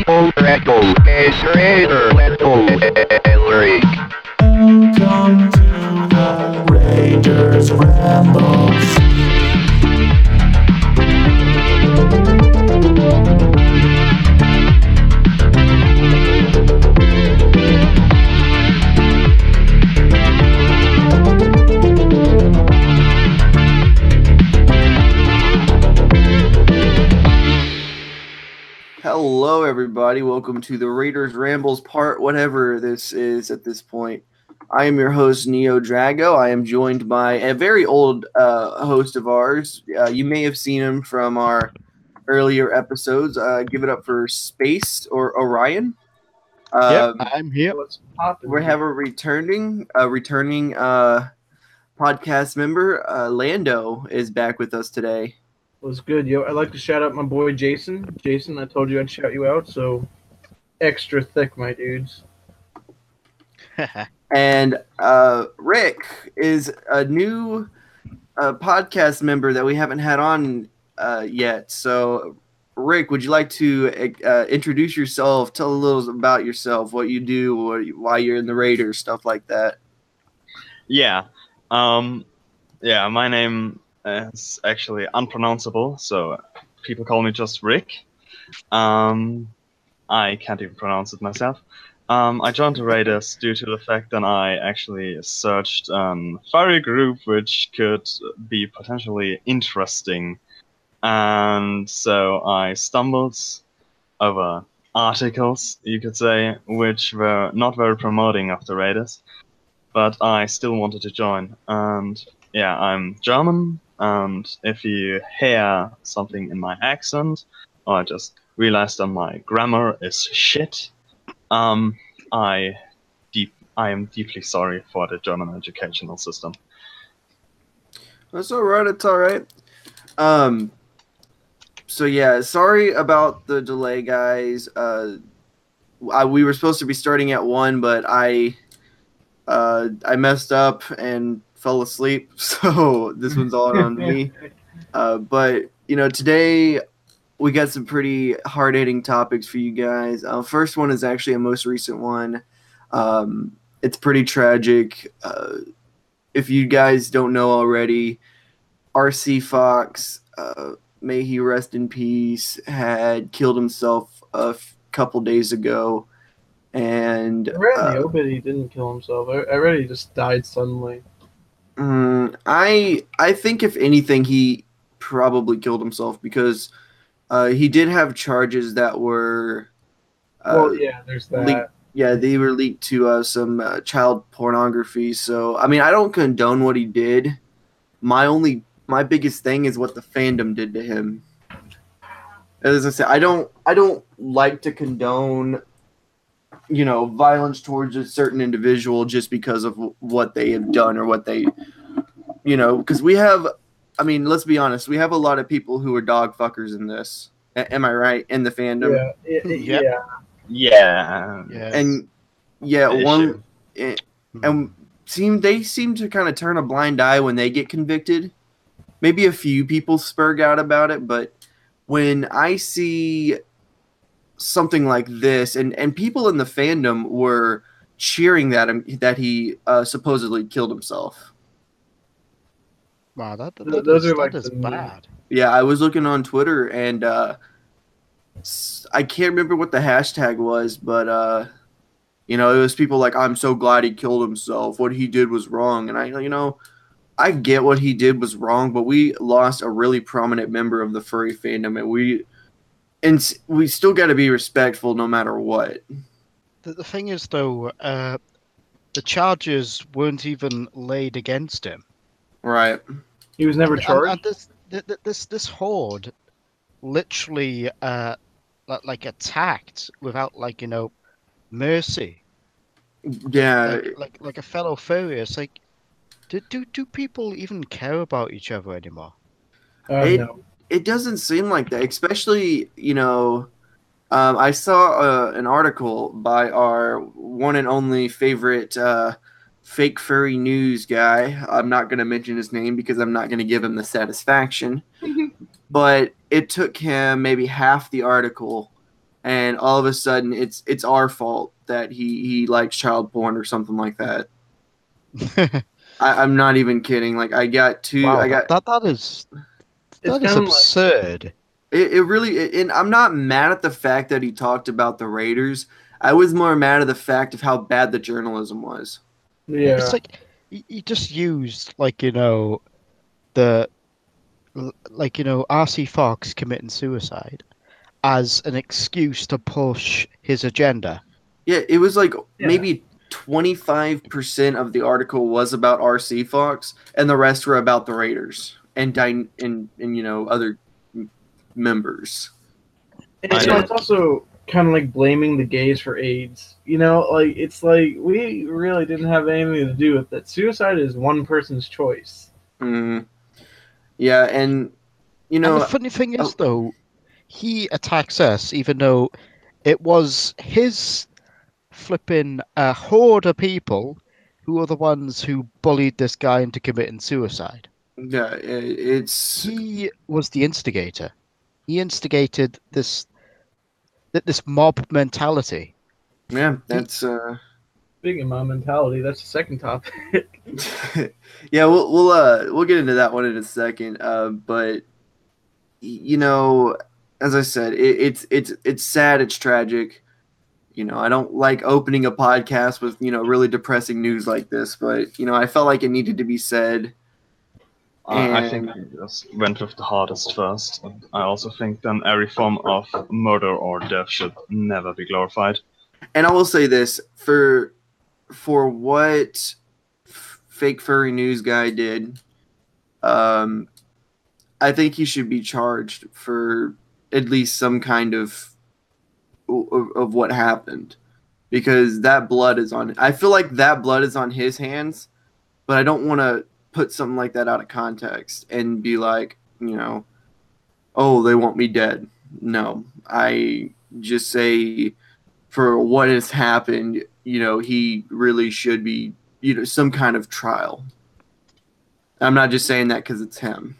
Record is Raider League. Welcome to the Raiders Rambles. Hello, everybody. Welcome to the Raiders Rambles part, whatever this is at this point. I am your host, Neo Drago. I am joined by a very old host of ours. You may have seen him from our earlier episodes. Give it up for Space or Orion. I'm here. We have a returning podcast member. Lando is back with us today. Was good, yo. I'd like to shout out my boy Jason. Jason, I told you I'd shout you out, so extra thick, my dudes. And Rick is a new podcast member that we haven't had on yet. So, Rick, would you like to introduce yourself? Tell a little about yourself, what you do, why you're in the Raiders, stuff like that. Yeah. My name is actually unpronounceable, so people call me just Rick. I can't even pronounce it myself. I joined the Raiders due to the fact that I actually searched a furry group which could be potentially interesting. And so I stumbled over articles, you could say, which were not very promoting of the Raiders, but I still wanted to join. And yeah, I'm German, and if you hear something in my accent, or I just realized that my grammar is shit, I am deeply sorry for the German educational system. That's all right. It's all right. So yeah, sorry about the delay, guys. We were supposed to be starting at 1, but I messed up and fell asleep, so this one's all on me. But today we got some pretty hard-hitting topics for you guys. First one is actually a most recent one. It's pretty tragic. If you guys don't know already, R.C. Fox, may he rest in peace, had killed himself a couple days ago. And I read the obit he didn't kill himself. I read he just died suddenly. I think if anything, he probably killed himself because he did have charges that were. There's that. They were leaked to some child pornography. So I mean, I don't condone what he did. My biggest thing is what the fandom did to him. As I said, I don't like to condone violence towards a certain individual just because of what they have done or what they, because let's be honest, we have a lot of people who are dog fuckers in this. Am I right? In the fandom? Yeah. And they seem to kind of turn a blind eye when they get convicted. Maybe a few people spurg out about it, but when I see something like this, and people in the fandom were cheering that he supposedly killed himself. Wow, that is bad. Yeah, I was looking on Twitter, and I can't remember what the hashtag was, but it was people like, "I'm so glad he killed himself. What he did was wrong." And I get what he did was wrong, but we lost a really prominent member of the furry fandom, and we still got to be respectful no matter what. The thing is, though, the charges weren't even laid against him. Right. He was never charged. And this horde literally attacked without mercy. Yeah. Like a fellow furry. It's like, do people even care about each other anymore? No. It doesn't seem like that, especially, I saw an article by our one and only favorite fake furry news guy. I'm not going to mention his name because I'm not going to give him the satisfaction. But it took him maybe half the article and all of a sudden it's our fault that he likes child porn or something like that. I'm not even kidding. Like I got Wow, that is It's that is kind of like absurd. it really, and I'm not mad at the fact that he talked about the Raiders. I was more mad at the fact of how bad the journalism was. yeah. It's like he just used like the RC Fox committing suicide as an excuse to push his agenda. Yeah, it was like Yeah. maybe 25% of the article was about RC Fox, and the rest were about the Raiders and other members. And, I you know, know. it's also kind of like blaming the gays for AIDS. You know, like it's like we really didn't have anything to do with it. Suicide is one person's choice. Mm. Yeah, and And the funny thing is, though, he attacks us even though it was his flipping horde of people who are the ones who bullied this guy into committing suicide. yeah, it's He was the instigator. He instigated this mob mentality. yeah, that's Speaking of my mentality, that's the second topic. yeah, we'll get into that one in a second. But you know, as I said, it's sad, it's tragic. You know, I don't like opening a podcast with really depressing news like this, but I felt like it needed to be said. I think he just went with the hardest first. I also think then every form of murder or death should never be glorified. And I will say this for what fake furry news guy did. I think he should be charged for at least some kind of what happened, because that blood is on. I feel like that blood is on his hands, but I don't want to put something like that out of context and be like, oh, they want me dead. No, I just say for what has happened, he really should be, some kind of trial. I'm not just saying that because it's him.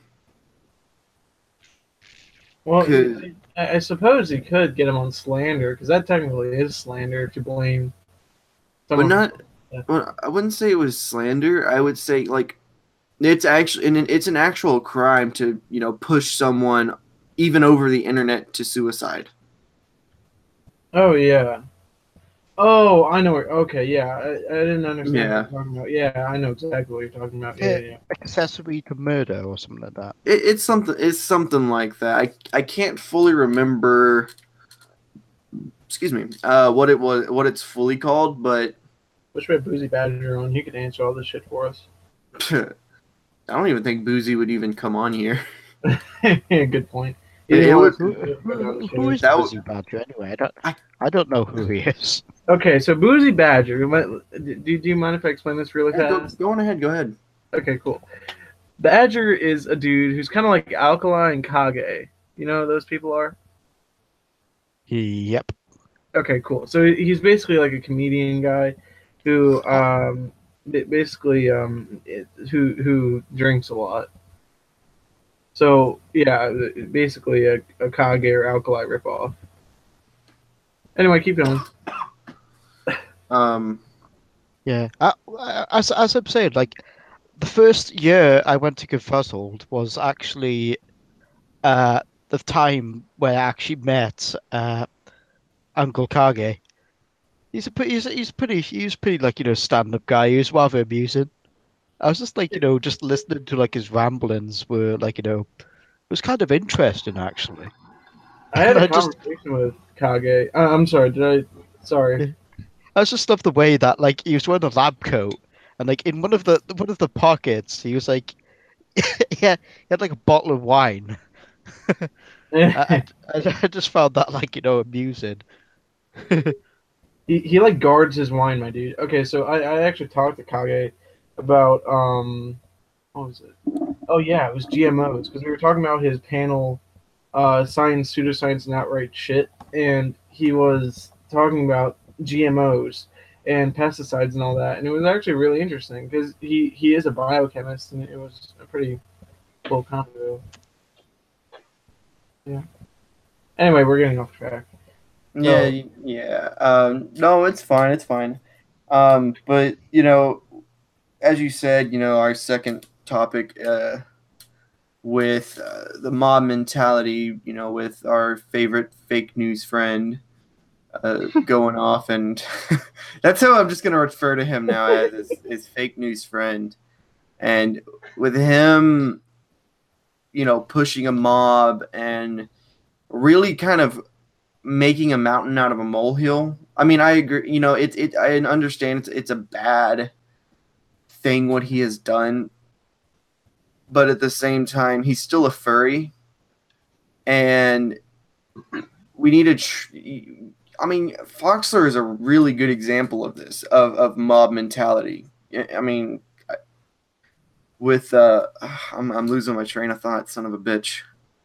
Well, Could- I suppose he could get him on slander, because that technically is slander if you blame But someone. not. Well, I wouldn't say it was slander. I would say like it's actually, and it's an actual crime to push someone even over the internet to suicide. Oh yeah. Oh, I know. Okay, yeah. I didn't understand Yeah. what you're talking about. Yeah, I know exactly what you're talking about. Yeah. Accessory to murder or something like that. It's something. It's something like that. I can't fully remember. Excuse me. What it was, what it's fully called, but Wish we had Boozy Badger on. He could answer all this shit for us. I don't even think Boozy would even come on here. Good point. It would- Who is That Boozy Badger anyway? I don't know who he is. Okay, so Boozy Badger. Do you mind if I explain this really Yeah, fast? go on ahead. Go ahead. Okay, cool. Badger is a dude who's kind of like Alkali and Kage. You know who those people are? Yep. Okay, cool. So he's basically like a comedian guy who who drinks a lot. So yeah, basically a Kage or Alkali ripoff. Anyway, keep going. Yeah. As I'm saying, like the first year I went to Confuzzled was actually the time where I actually met Uncle Kage. He's pretty like stand-up guy. He was rather amusing. I was just like just listening to like his ramblings were like it was kind of interesting actually. I had I a just- conversation with Kage. I'm sorry. Sorry. I just love the way that like he was wearing a lab coat and like in one of the pockets he was like yeah he had like a bottle of wine. I just found that like amusing. He like guards his wine, my dude. Okay, so I actually talked to Kage about what was it? Oh yeah, it was GMOs, because we were talking about his panel, science, pseudoscience, and outright shit, and he was talking about GMOs and pesticides and all that, and it was actually really interesting because he is a biochemist, and it was a pretty cool convo. Yeah. Anyway, we're getting off track. Yeah, yeah. No, it's fine. It's fine. But as you said, our second topic, with the mob mentality, with our favorite fake news friend going off, and that's how I'm just gonna refer to him now as his fake news friend, and with him, pushing a mob and really kind of making a mountain out of a molehill. I mean, I agree. I understand it's a bad thing what he has done, but at the same time, he's still a furry, and we need to. I mean, Foxler is a really good example of this of mob mentality. I mean, with I'm losing my train of thought, son of a bitch.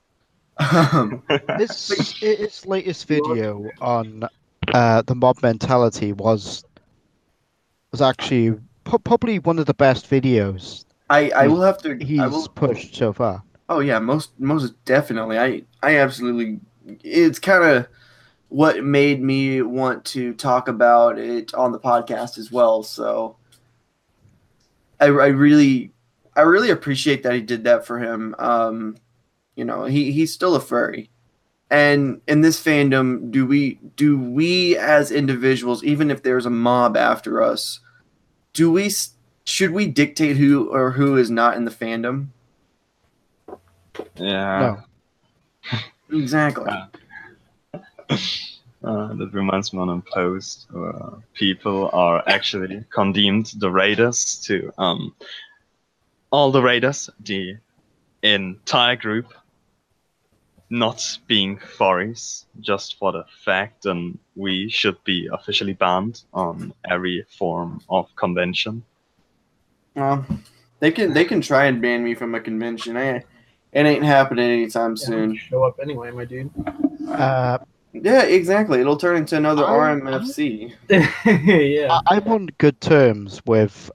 His latest video on the mob mentality was actually probably one of the best videos I will have to. he's I will. pushed so far. Oh yeah, most definitely. I absolutely. It's kind of what made me want to talk about it on the podcast as well. So I really appreciate that he did that for him. He's still a furry, and in this fandom, do we as individuals, even if there's a mob after us, should we dictate who is not in the fandom? Yeah. No. Exactly. That reminds me on a post where people are actually condemned the raiders to all the raiders, the entire group, not being furries, just for the fact and we should be officially banned on every form of convention. Well, they can try and ban me from a convention. It ain't happening anytime soon. Show up anyway, my dude. Yeah, exactly. It'll turn into another I- RMFC. Yeah. I'm on good terms with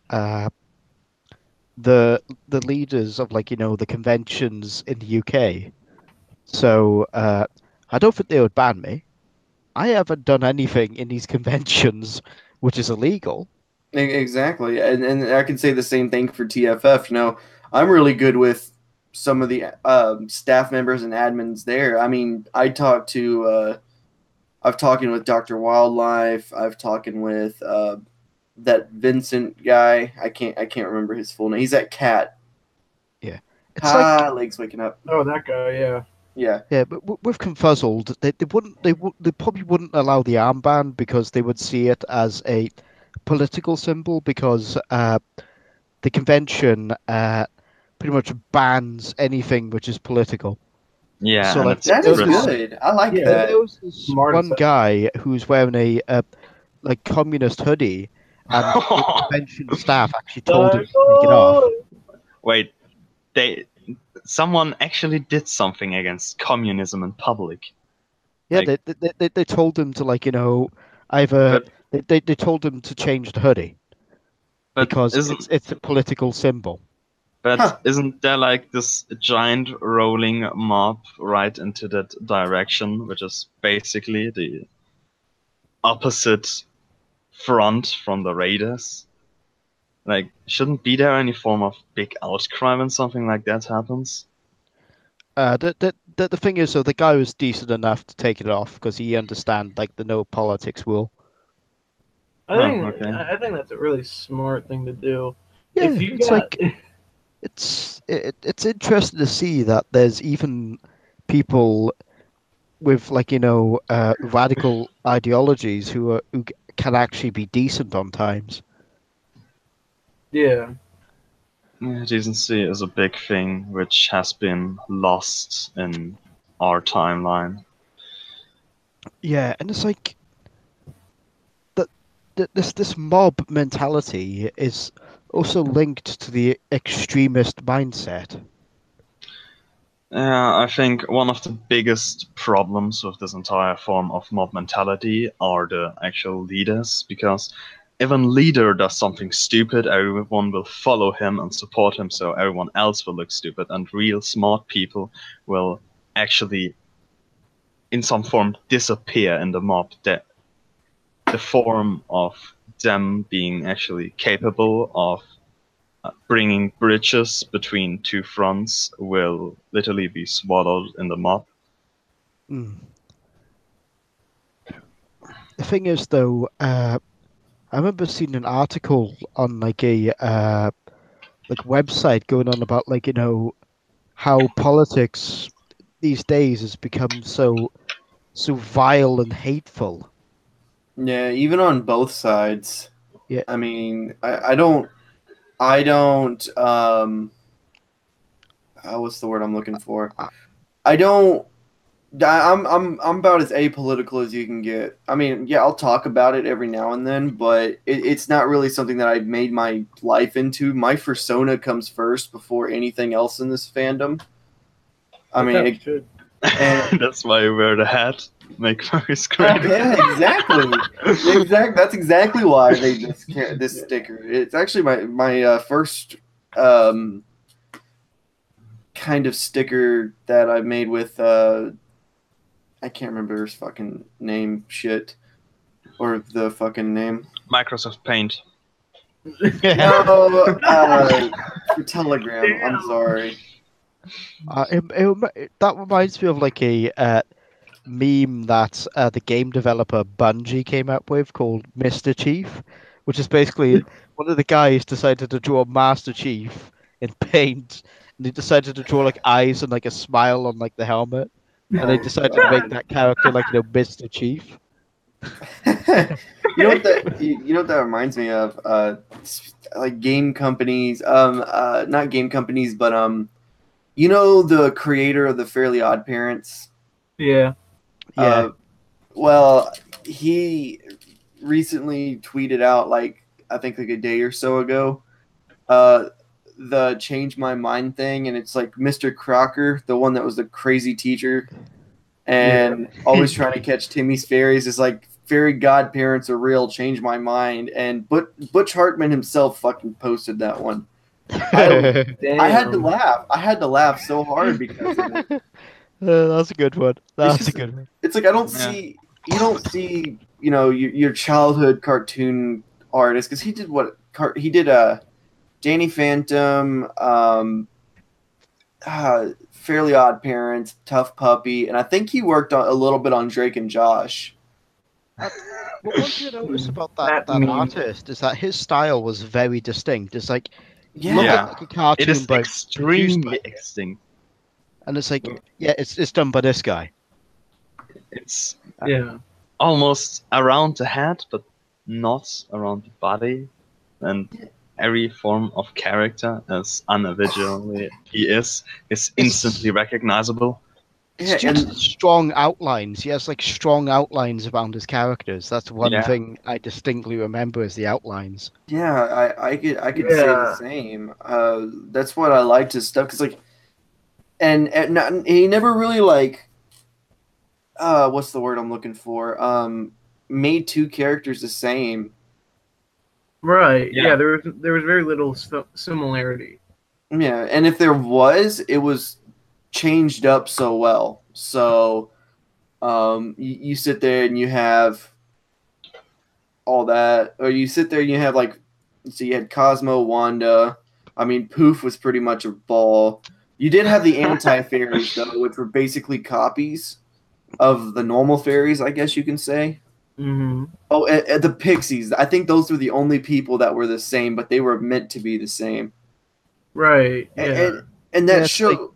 the leaders of the conventions in the UK. So I don't think they would ban me. I haven't done anything in these conventions which is illegal. Exactly, and I can say the same thing for TFF. I'm really good with some of the staff members and admins there. I mean, I've talking with Dr. Wildlife. I've talking with that Vincent guy. I can't remember his full name. He's that cat. Yeah, it's like legs waking up. Oh, that guy. Yeah. Yeah. yeah, but with Confuzzled, they probably wouldn't allow the armband because they would see it as a political symbol because the convention pretty much bans anything which is political. Yeah, So, and like, it's That is pretty- good. I like Yeah, that. There was this Smart one stuff. guy who's wearing a communist hoodie, and the convention staff actually told him to take it off. Wait, someone actually did something against communism in public. Yeah, Like- they told him to either they told him to change the hoodie But because it's a political symbol. But Huh. isn't there like this giant rolling mob right into that direction, which is basically the opposite front from the raiders? Like, shouldn't be there any form of big outcry when something like that happens? The thing is, so the guy was decent enough to take it off because he understand the no politics rule. I think that's a really smart thing to do. Yeah, If you it's got, it's interesting to see that there's even people with radical ideologies who can actually be decent on times. yeah. Yeah, decency is a big thing which has been lost in our timeline. Yeah, and it's like that this mob mentality is also linked to the extremist mindset. Yeah, I think one of the biggest problems with this entire form of mob mentality are the actual leaders, because if a leader does something stupid, everyone will follow him and support him, so everyone else will look stupid, and real smart people will actually in some form disappear in the mob. That the form of them being actually capable of bringing bridges between two fronts will literally be swallowed in the mob. Mm. The thing is, though, I remember seeing an article on like a like website going on about like how politics these days has become so vile and hateful. Yeah, even on both sides. Yeah. I mean, I don't what's the word I'm looking for? I don't I'm about as apolitical as you can get. I mean, yeah, I'll talk about it every now and then, but it's not really something that I've made my life into. My persona comes first before anything else in this fandom. I mean, It should. and That's why you wear the hat. Make furries great. yeah, exactly. That's exactly why they this sticker. It's actually my first kind of sticker that I made with I can't remember his fucking name shit or the fucking name. Microsoft Paint. No, for Telegram. I'm sorry. That reminds me of like a meme that the game developer Bungie came up with called Mr. Chief, which is basically one of the guys decided to draw Master Chief in paint, and he decided to draw like eyes and like a smile on like the helmet, and they decided to make that character like Mr. Chief. You know what that reminds me of? Like game companies. Not game companies, but you know the creator of the Fairly Odd Parents. Yeah. Yeah. Well, he recently tweeted out, like I think like a day or so ago, the change my mind thing, and it's like Mr. Crocker, the one that was the crazy teacher, and always trying to catch Timmy's fairies, is like fairy godparents are real. Change my mind, and Butch Hartman himself fucking posted that one. I had to laugh. I had to laugh so hard because of it. That's a good one. That's just- a good one. It's like I don't see you don't see your childhood cartoon artist, because he did he did Danny Phantom, Fairly Odd Parents, Tough Puppy, and I think he worked on a little bit on Drake and Josh. What one thing I noticed about that meme. artist is that his style was very distinct. It's like Yeah, look Yeah. at like a cartoon, It is but extremely extinct. and it's like it's done by this guy. It's Yeah. almost around the head, but not around the body. And every form of character, as individually he is instantly recognizable. yeah, It's just strong outlines. He has like strong outlines around his characters. That's one Yeah. thing I distinctly remember is the outlines. yeah. I could say the same. That's what I liked his stuff, because like, and he never really like, what's the word I'm looking for? Made two characters the same. Right. Yeah. Yeah. There was very little similarity. Yeah, and if there was, it was changed up so well. So, you sit there and you have all that, or you sit there and you have like, so you had Cosmo, Wanda. I mean, Poof was pretty much a ball. You did have the anti-fairies though, which were basically copies of the normal fairies, I guess you can say. Mm-hmm. Oh, and the Pixies. I think those were the only people that were the same, but they were meant to be the same. Right. Yeah. And that Yeah, it's show,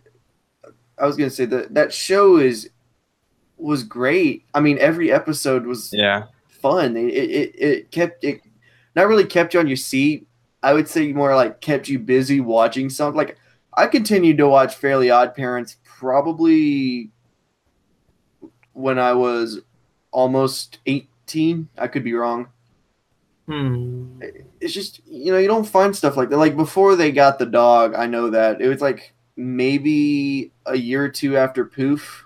I was gonna say that show was great. I mean, every episode was Yeah. fun. It kept it not really kept you on your seat. I would say more like kept you busy watching something. Like I continued to watch Fairly Odd Parents probably when I was almost 18. I could be wrong. Hmm. It's just, you don't find stuff like that. Like before they got the dog, I know that it was like maybe a year or two after Poof.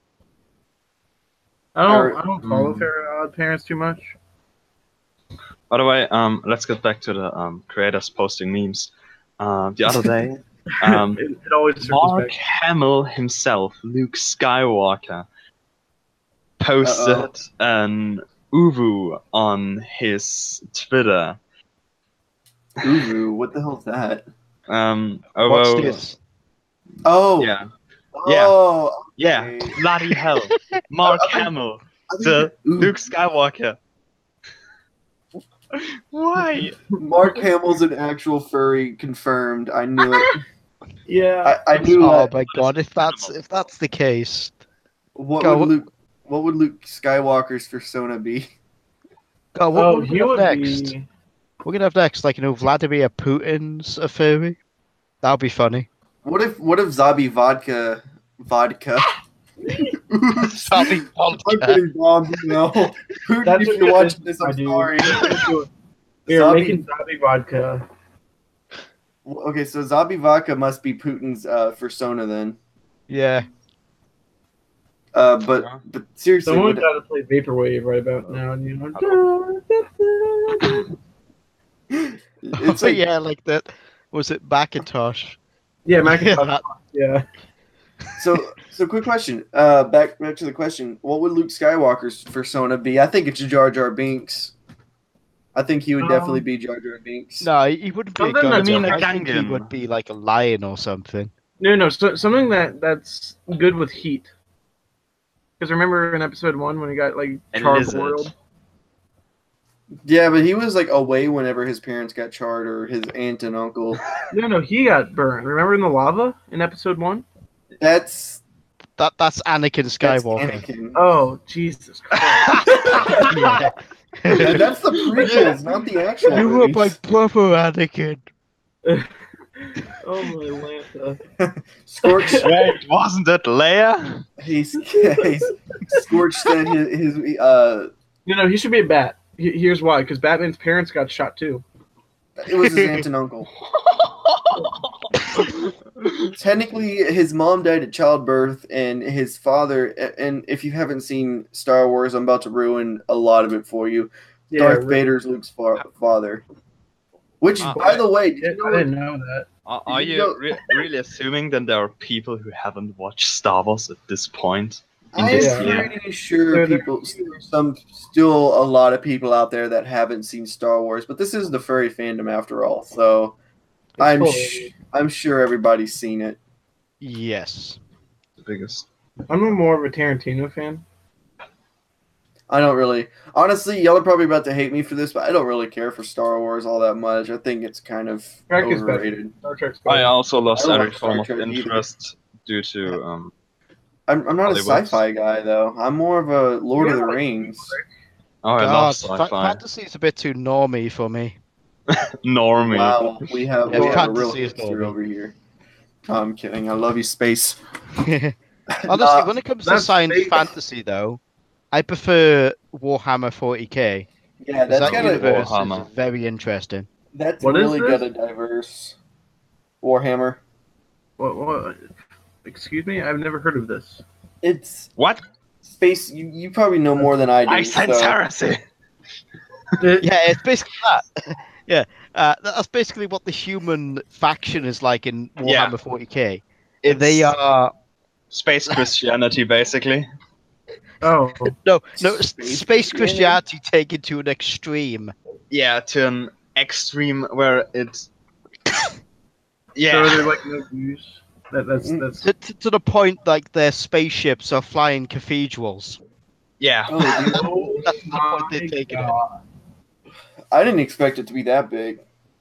I don't follow Mm. Fairly Odd Parents too much. By the way, let's get back to the creators posting memes. The other day, It always circles Mark back. Hamill himself, Luke Skywalker, posted an uvu on his Twitter. Ooh, what the hell's that? What's Although, this? Oh. yeah, Oh. yeah, okay. bloody hell, Mark I think- Hamill, I think the ooh, Luke Skywalker. Why? Mark Hamill's an actual furry, confirmed. I knew it. Yeah. I knew Oh that. my god! If that's the case, What Go, would Luke Skywalker's persona be? God, what Oh, we're he gonna would have next? be. We're gonna have next, like Vladimir Putin's a furry. That'll be funny. What if Zabi vodka? Oops. Zabi I'm vodka. getting bombed now. Putin, That's if what you're it watching is, this, I'm my dude. sorry. We're Zabi- making Zabi vodka. Okay, so Zabi vodka must be Putin's persona then. Yeah. But seriously, Someone would- got to play Vaporwave right about now. And you know, it's Oh, like, yeah, like that. Was it Macintosh? yeah, Macintosh. that- Yeah. so quick question. Back to the question. What would Luke Skywalker's persona be? I think it's Jar Jar Binks. I think he would definitely be Jar Jar Binks. No, he wouldn't be a Something gun. that's- I mean, a I think he Gungan. would be like a lion or something. No, something that's good with heat. Because remember in episode 1 when he got like A charboiled? lizard. Yeah, but he was like away whenever his parents got charred or his aunt and uncle. No, he got burned. Remember in the lava in episode 1? That's That's Anakin Skywalker. Anakin. Oh, Jesus Christ. Yeah. That's the prequels, not the actual. You were my movies. brother, Anakin. Oh my Lanta. Scorch. Wait, wasn't it Leia? He's Scorch said his No, he should be a bat. Here's why. Because Batman's parents got shot too. it was his aunt and uncle. Technically, his mom died at childbirth, and his father. And if you haven't seen Star Wars, I'm about to ruin a lot of it for you. Darth Vader's Luke's father. Which, by the way, did I you know didn't know that. Are Did you you know- really assuming that there are people who haven't watched Star Wars at this point? In I'm this Yeah. year? pretty sure still a lot of people out there that haven't seen Star Wars, but this is the furry fandom after all, so I'm sure everybody's seen it. Yes. The biggest. I'm more of a Tarantino fan. I don't really, honestly, y'all are probably about to hate me for this, but I don't really care for Star Wars all that much. I think it's kind of Trek is better. overrated. Star Trek's I better. also lost I don't every like form Star of Trek either. interest due to I'm not a Hollywood. sci-fi guy though. I'm more of a Lord of the Yeah. Rings. I love God, sci-fi. fantasy is a bit too normie for me. Normie. Wow, we have Yeah, a real fantasy is hipster normal. over here. No, I'm kidding. I love you, space. Honestly, Nah, when it comes to that's science fake. fantasy, though, I prefer Warhammer 40k. Yeah, 'cause that's that got a universe Warhammer. is very interesting. that's What is really this? got a diverse Warhammer. What? Excuse me? I've never heard of this. It's What? space. You probably know more than I do. I said so- heresy. Yeah, it's basically that. Yeah, that's basically what the human faction is like in Warhammer Yeah. 40k. It's They are space Christianity, basically. Oh. no Space space Christianity? Christianity taken to an extreme. Yeah, to an extreme where it's. So Yeah. they're like no use. That's To the point like their spaceships are flying cathedrals. Yeah. Oh, dude, Oh That's the point they're my taking it. God. I didn't expect it to be that big.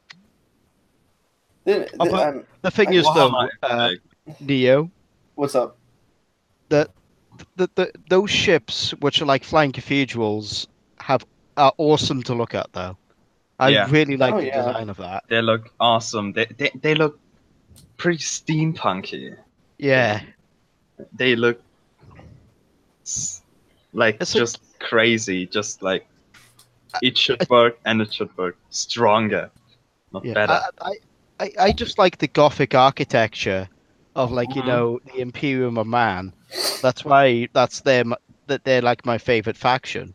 but- I'm- The thing is, though, Warhammer, Neo, what's up? those ships, which are like flying cathedrals, are awesome to look at, though. I Yeah. really like Oh, the yeah. design of that. They look awesome. They look pretty steampunky. Yeah, They look like It's like- just crazy. Just like it should work, and it should work stronger, not yeah. better. I just like the Gothic architecture of like Mm-hmm. you know the Imperium of Man. That's why they're like my favorite faction.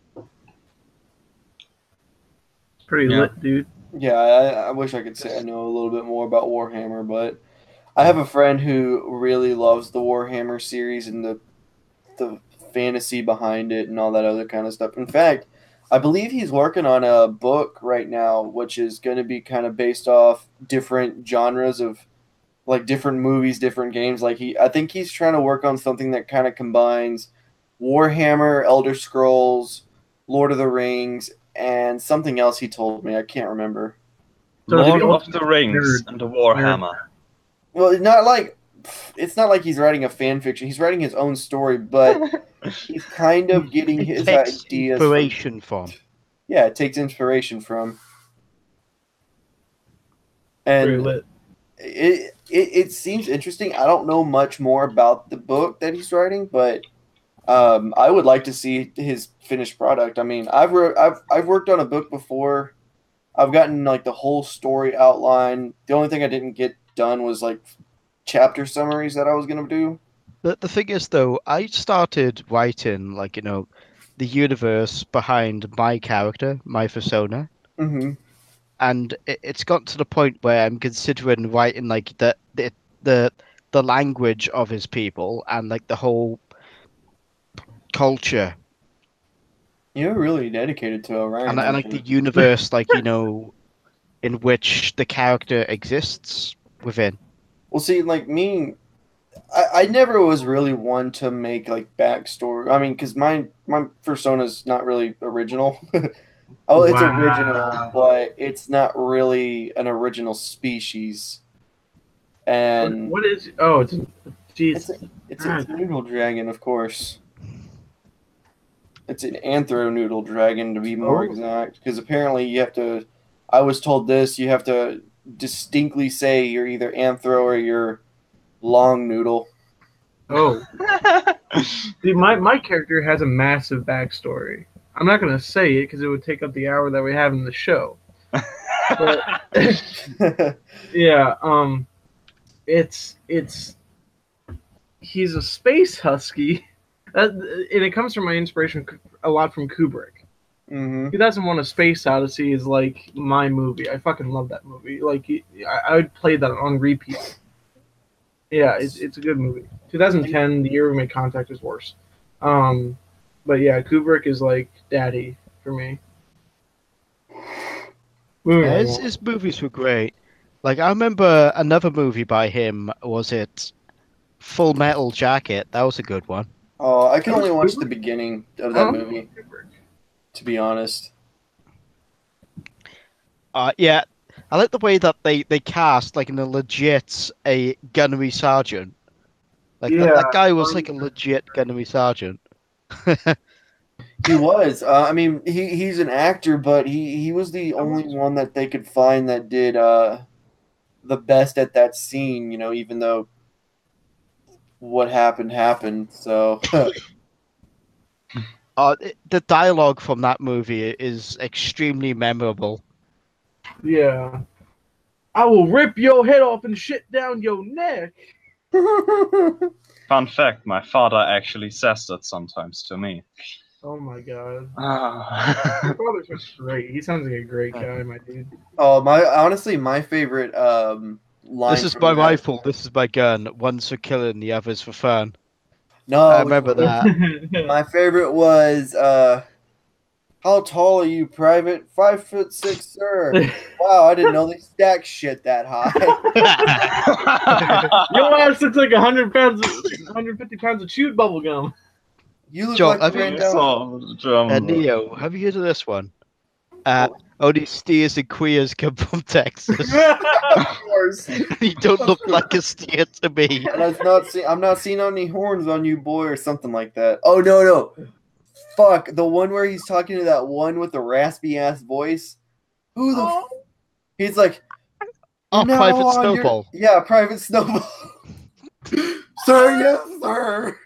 Pretty Yeah. lit, dude. Yeah, I wish I could say I know a little bit more about Warhammer, but I have a friend who really loves the Warhammer series and the fantasy behind it and all that other kind of stuff. In fact, I believe he's working on a book right now, which is going to be kind of based off different genres of like different movies, different games. I think he's trying to work on something that kind of combines Warhammer, Elder Scrolls, Lord of the Rings, and something else he told me. I can't remember. So Lord the of the Rings nerd- and the Warhammer. Well, it's not like he's writing a fan fiction. He's writing his own story, but he's kind of getting It his takes ideas. inspiration from. Yeah, it takes inspiration from. Very And lit. it seems interesting. I don't know much more about the book that he's writing, but I would like to see his finished product. I mean, I've worked on a book before. I've gotten like the whole story outline. The only thing I didn't get done was like chapter summaries that I was gonna do. The thing is, though, I started writing, like, the universe behind my character, my persona, Mm-hmm. and it's got to the point where I'm considering writing, like, the language of his people and, like, the whole culture You're really dedicated to Orion. and like, the universe, like, in which the character exists within. Well, see, like me, I never was really one to make like backstory. I mean, because my persona's not really original. Oh, it's Wow. original, but it's not really an original species. And What is? Oh, it's it's jeez. a noodle dragon, of course. It's an anthro noodle dragon to be more Oh. exact, because apparently you have to. I was told this. You have to distinctly say you're either anthro or you're long noodle. Oh, see, my character has a massive backstory. I'm not gonna say it because it would take up the hour that we have in the show. But yeah, it's he's a space husky, and it comes from my inspiration a lot from Kubrick. hmm 2001: A Space Odyssey is like my movie. I fucking love that movie. Like I would play that on repeat. Yeah, it's a good movie. 2010, the year we made contact, is worse. But yeah, Kubrick is like daddy for me. Moving Yeah, right his, along. his movies were great. Like, I remember another movie by him, was it Full Metal Jacket? That was a good one. Oh, I can only watch the beginning of that Oh. movie, to be honest. Yeah, I like the way that they cast, like, in a legit, a gunnery sergeant. Like, Yeah. that guy was, like, a legit gunnery sergeant. He was. I mean, he's an actor, but he was the only one that they could find that did the best at that scene. You know, even though what happened. So The dialogue from that movie is extremely memorable. Yeah. I will rip your head off and shit down your neck. Fun fact, my father actually says that sometimes to me. Oh my god. Ah. Your father's just great. He sounds like a great guy, my dude. oh, my favorite line. This is from my that- rifle, this is my gun. One's for killing, the other's for fun. No, I remember that. My favorite was how tall are you, Private? 5'6", sir. Wow, I didn't know they stack shit that high. Your ass looks like 100 pounds, 150 pounds of chewed bubble gum. You look John, like have you ran you down. So, German. Neo, have you heard of this one? Only steers and queers come from Texas. Of course. You don't look like a steer to me. And I'm not seeing any horns on you, boy, or something like that. Oh no. Fuck, the one where he's talking to that one with the raspy ass voice. Who the Oh. He's like, Oh, "Now Private on your-" Snowball. Yeah, Private Snowball. Sir, yes, sir.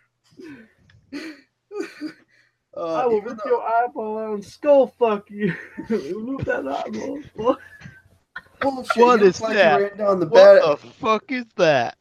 I will even rip though- your eyeball out and skull fuck you. Remove that eyeball. Bullshit, What you is look like that? You ran down the What the fuck is that?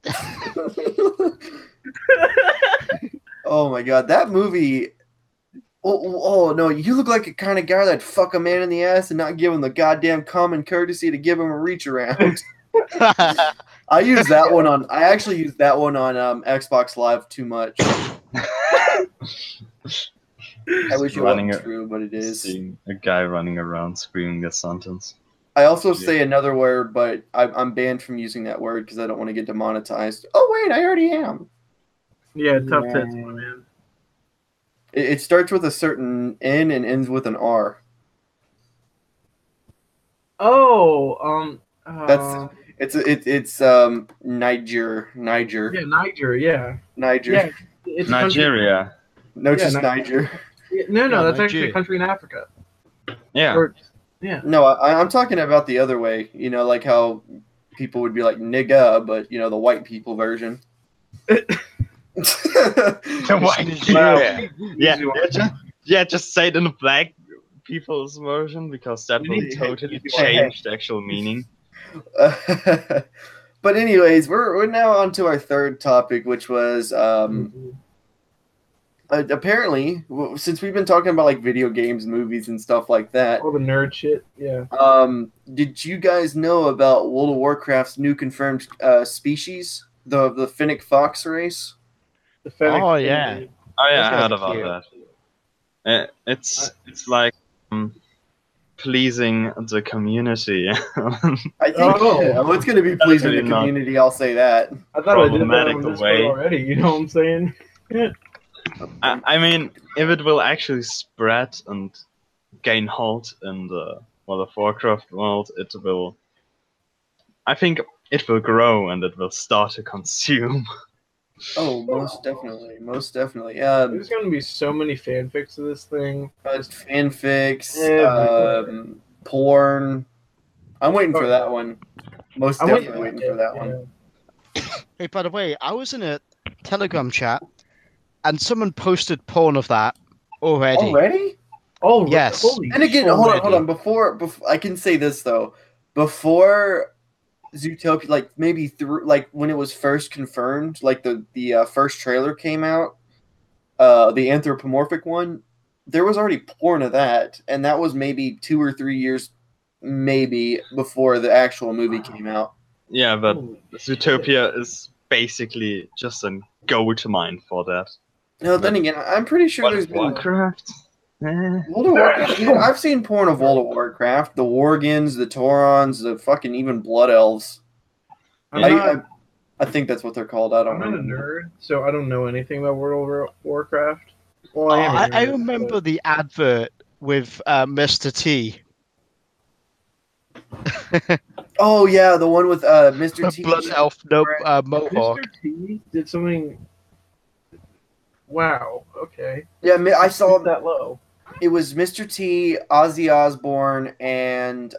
Oh my god, that movie. Oh no, you look like a kind of guy that'd fuck a man in the ass and not give him the goddamn common courtesy to give him a reach around. I actually used that one on Xbox Live too much. I wish it Running wasn't a- true, but it is. Seeing a guy running around screaming a sentence. I also Yeah. say another word, but I'm banned from using that word because I don't want to get demonetized. Oh wait, I already am. Yeah, tough tits, my man. It starts with a certain N and ends with an R. Oh, That's- It's Niger. yeah, Niger, yeah. Niger. Yeah, it's a country- Nigeria. No, Yeah, just Ni- Niger. No, Yeah, that's actually Nigeria. a country in Africa. Yeah. Or, yeah. No, I'm talking about the other way. You know, like how people would be like nigga, but you know the white people version. Nigeria. Just say it in the black people's version because that will need- totally Hey. change the actual meaning. But anyways, we're now on to our third topic, which was apparently since we've been talking about like video games, movies, and stuff like that. All the nerd shit, yeah. Did you guys know about World of Warcraft's new confirmed species, the Fennec Fox race? The Fennec Oh, yeah. Oh yeah, I That's heard cute. about that. It's like pleasing the community. I think Oh. it's going to be pleasing the Definitely not. community. I'll say that. I thought I did that Problematic on Discord way. already, you know what I'm saying? I mean, if it will actually spread and gain hold in the World of Warcraft world, it will. I think it will grow and it will start to consume. Oh, most definitely, most definitely. There's gonna be so many fanfics of this thing. Fanfics, Everywhere. porn. I'm waiting for that one. Most I'm definitely waiting for that one. Hey, by the way, I was in a Telegram chat, and someone posted porn of that already. Already? Oh, Yes. holy And again, shit. hold on. Before I can say this though. Before Zootopia, like maybe through, like when it was first confirmed, like the first trailer came out, the anthropomorphic one, there was already porn of that, and that was maybe 2 or 3 years, maybe before the actual movie came out. Yeah, but Holy Zootopia is basically just a go-to-mine for that. No, then again, I'm pretty sure there's been Warcraft? World of Warcraft. Dude, I've seen porn of World of Warcraft, the Worgans, the Taurons, the fucking even Blood Elves. I'm I think that's what they're called. I don't not a know. nerd, so I don't know anything about World of Warcraft. Well, I am. a I nerd, remember but- the advert with Mr. T. Oh yeah, the one with Mr. The T. blood elf mohawk. Mr. T did something. Wow. Okay. Yeah, I saw Keep that low. it was Mr. T, Ozzy Osbourne, and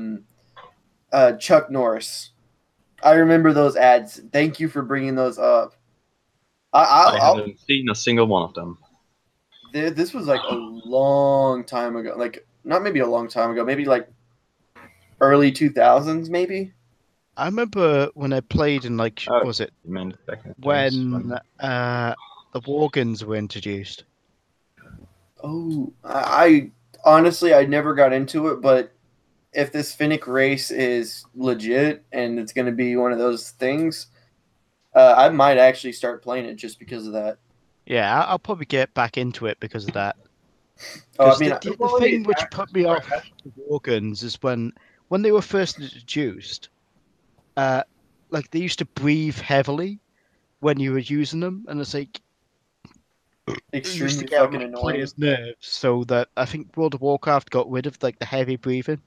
Chuck Norris. I remember those ads. Thank you for bringing those up. I I'll, haven't seen a single one of them. this was like a long time ago. Like not maybe a long time ago. Maybe like early 2000s. Maybe. I remember when I played in like, Oh. was it You meant back in the days when the Worgans were introduced? Oh, I honestly I never got into it, but if this Fennec race is legit and it's going to be one of those things, I might actually start playing it just because of that. Yeah, I'll probably get back into it because of that. Oh, I 'Cause mean, the thing which put me off the Worgans is when they were first introduced, like they used to breathe heavily when you were using them, and it's like it used to extremely get on fucking the annoying. players' nerves. So that I think World of Warcraft got rid of like the heavy breathing.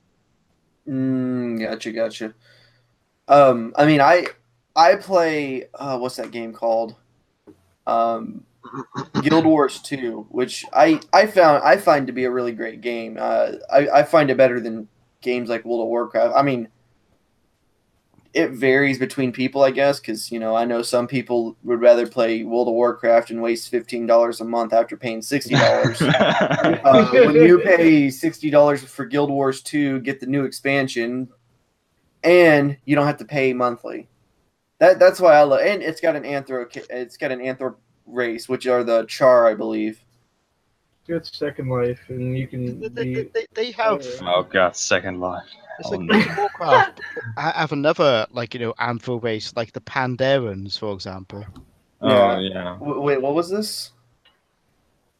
Gotcha. I mean, I play what's that game called? Guild Wars 2, which I find to be a really great game. I find it better than games like World of Warcraft. I mean, it varies between people, I guess, because I know some people would rather play World of Warcraft and waste $15 a month after paying $60. When you pay $60 for Guild Wars 2, get the new expansion, and you don't have to pay monthly. That's why I love, and it's got an anthro race, which are the Char, I believe. It's Second Life, and you can be. They have Oh god, Second Life. it's Oh, like no. World of Warcraft have another like anthro race like the Pandarans, for example. Oh yeah. Wait, what was this?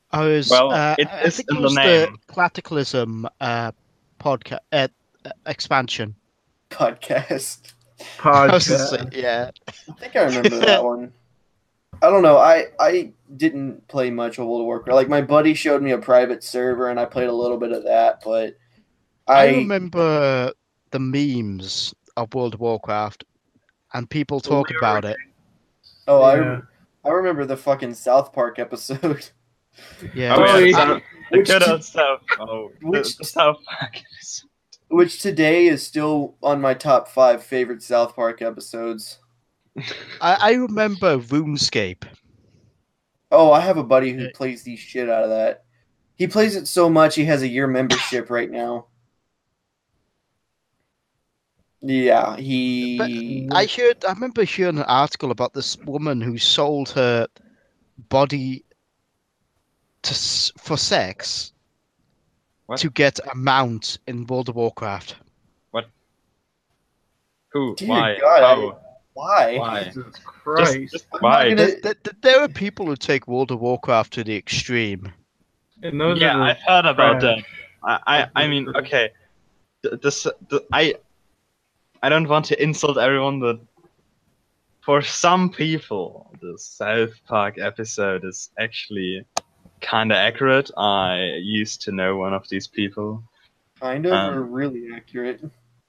I was. Well, it I is think it in the was the name. Cataclysm podcast expansion. Podcast. I was just Podcast. yeah. I think I remember that one. I don't know. I didn't play much of World of Warcraft. Like my buddy showed me a private server, and I played a little bit of that. But I I remember the memes of World of Warcraft and people talking about it. oh Yeah. I remember the fucking South Park episode. Yeah. Oh, Oh, yeah, yeah. the Which good t- old South. Oh, which the t- South Park episode. Which today is still on my top 5 favorite South Park episodes. I remember RuneScape. Oh, I have a buddy who plays the shit out of that. He plays it so much he has a year membership right now. Yeah, he. I remember hearing an article about this woman who sold her body for sex What? to get a mount in World of Warcraft. Who? Dear Why? God, How? Why? Why? Jesus Christ. Just I'm why? not gonna- There are people who take World of Warcraft to the extreme. And those Yeah, are the I've heard about trash. that. I mean, okay. I don't want to insult everyone, but for some people, the South Park episode is actually kind of accurate. I used to know one of these people. Kind of, or really accurate.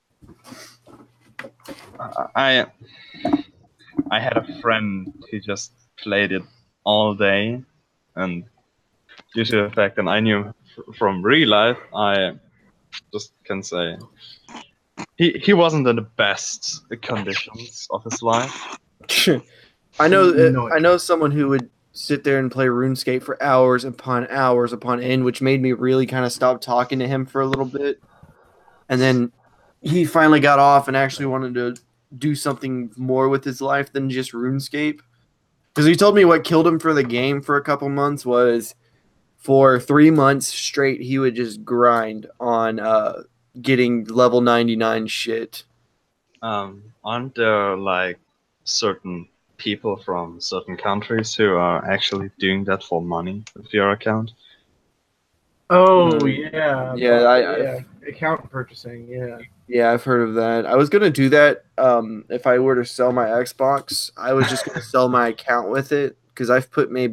I had a friend who just played it all day, and due to the fact that I knew him from real life, I just can say he wasn't in the best conditions of his life. I know. No. I know someone who would sit there and play RuneScape for hours upon end, which made me really kind of stop talking to him for a little bit. And then he finally got off and actually wanted to do something more with his life than just RuneScape. Because he told me what killed him for the game for a couple months was for 3 months straight he would just grind on getting level 99 shit. Aren't there like certain people from certain countries who are actually doing that for money with your account? Oh yeah. Yeah, yeah. Account purchasing. Yeah. Yeah, I've heard of that. I was gonna do that if I were to sell my Xbox. I was just gonna sell my account with it because I've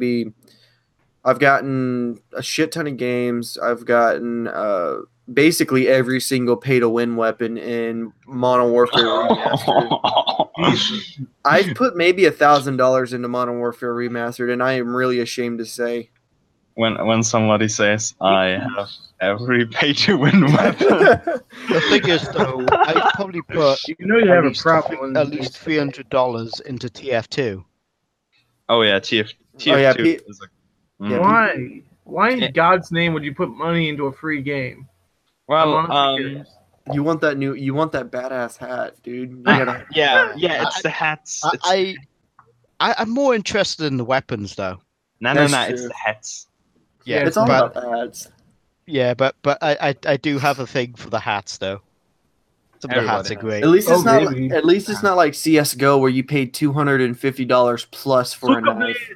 gotten a shit ton of games. I've gotten basically every single pay-to-win weapon in Modern Warfare Remastered. I've put maybe $1,000 into Modern Warfare Remastered, and I am really ashamed to say. When somebody says I have every pay-to-win weapon, The thing is, though, I probably put You know you have a problem when at least $300 into TF2. oh yeah, TF2 yeah, is a Yeah, Why? Why in Yeah. God's name would you put money into a free game? well, I'm honestly curious. You want that badass hat, dude. You gotta, yeah, it's the hats. I'm more interested in the weapons, though. No, That's it's true. the hats. Yeah, it's all but- about hats. Yeah, but I do have a thing for the hats, though. Some of the hats Everybody are has. great. At least it's Oh, not. maybe. At least it's not like CS:GO where you paid $250 plus for a knife.